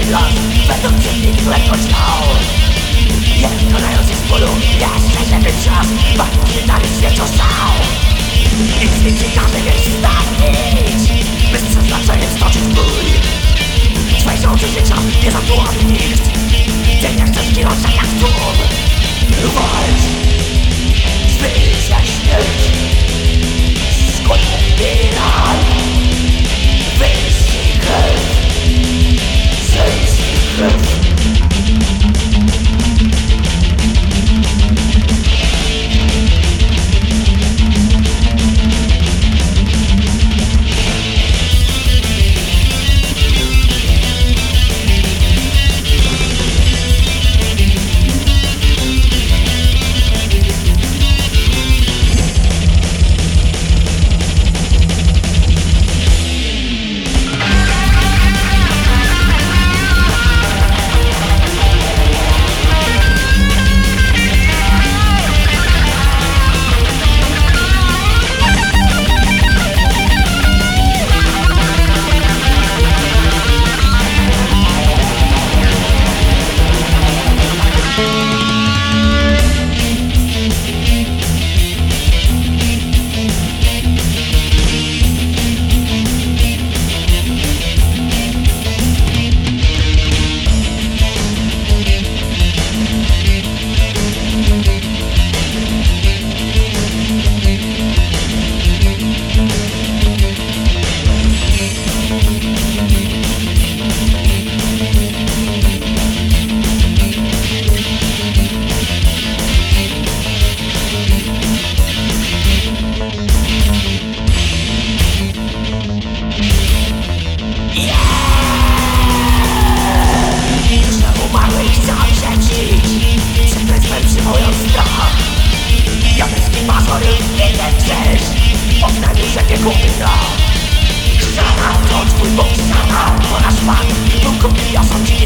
los według dziennik lekko ciał. Jak konający z bólu jeszcze jeden czas Bardziej dalej świecą szał. Nic nie ciekawe jest stawić, by z przeznaczeniem stoczyć bój. Twoje rządy życia nie zatłami nikt. Ty nie chcesz ginąć tak jak tłum. Walcz, zwycięż śmierć. Skutek piraj. Wyjść krew. Zejść krew. Szana to twój Bóg, szana to nasz Pan. Bóg ja sam ci